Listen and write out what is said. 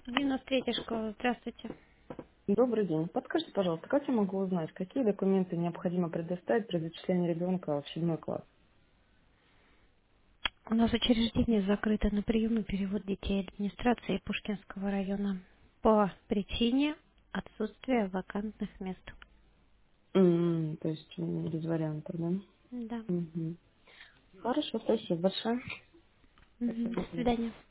93-я школа, здравствуйте. Добрый день. Подскажите, пожалуйста, как я могу узнать, какие документы необходимо предоставить при зачислении ребенка в 7 класс? У нас учреждение закрыто на прием и перевод детей администрации Пушкинского района по причине отсутствия вакантных мест. То есть без вариантов, да? Да. Мгм. Хорошо, спасибо большое. Мгм. До Спасибо. свидания.